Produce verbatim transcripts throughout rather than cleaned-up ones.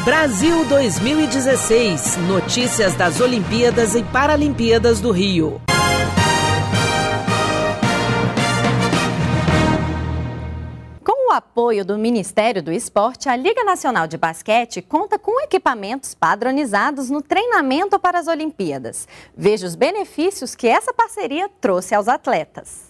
Brasil dois mil e dezesseis. Notícias das Olimpíadas e Paralimpíadas do Rio. Com o apoio do Ministério do Esporte, a Liga Nacional de Basquete conta com equipamentos padronizados no treinamento para as Olimpíadas. Veja os benefícios que essa parceria trouxe aos atletas.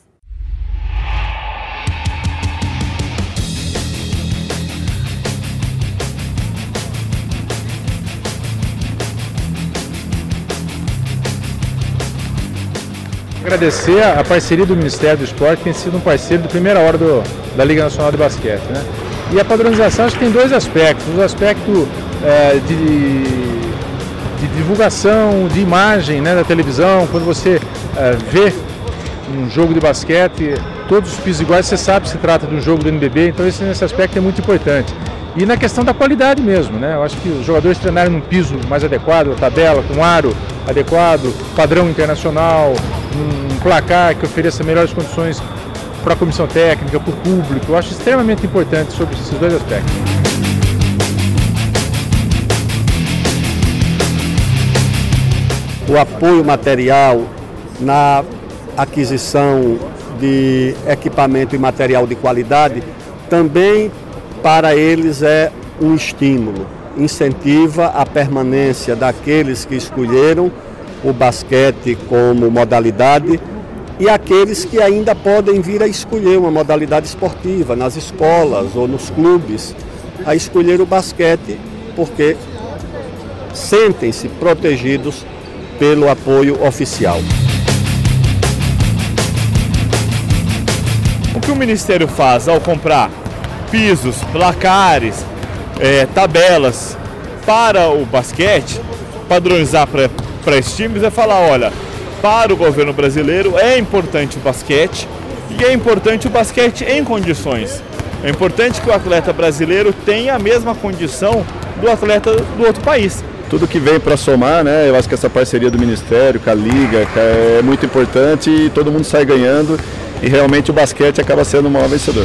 Agradecer a parceria do Ministério do Esporte, que tem sido um parceiro de primeira hora do, da Liga Nacional de Basquete, né? E a padronização acho que tem dois aspectos, o aspecto é, de, de divulgação, de imagem, né, da televisão. Quando você é, vê um jogo de basquete, todos os pisos iguais, você sabe que se trata de um jogo do N B B, então esse, nesse aspecto é muito importante. E na questão da qualidade mesmo, né? Eu acho que os jogadores treinarem num piso mais adequado, tabela, com aro adequado, padrão internacional, um placar que ofereça melhores condições para a comissão técnica, para o público. Eu acho extremamente importante sobre esses dois aspectos. O apoio material na aquisição de equipamento e material de qualidade também para eles é um estímulo, incentiva a permanência daqueles que escolheram o basquete como modalidade e aqueles que ainda podem vir a escolher uma modalidade esportiva nas escolas ou nos clubes, a escolher o basquete porque sentem-se protegidos pelo apoio oficial. O que o Ministério faz ao comprar pisos, placares, é, tabelas para o basquete, padronizar para esses times, é falar, olha, para o governo brasileiro é importante o basquete e é importante o basquete em condições. É importante que o atleta brasileiro tenha a mesma condição do atleta do outro país. Tudo que vem para somar, né? Eu acho que essa parceria do Ministério com a Liga é muito importante e todo mundo sai ganhando e realmente o basquete acaba sendo o maior vencedor.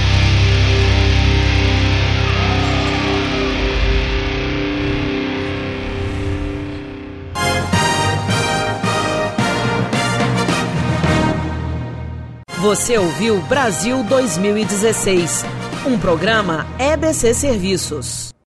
Você ouviu Brasil dois mil e dezesseis, um programa E B C Serviços.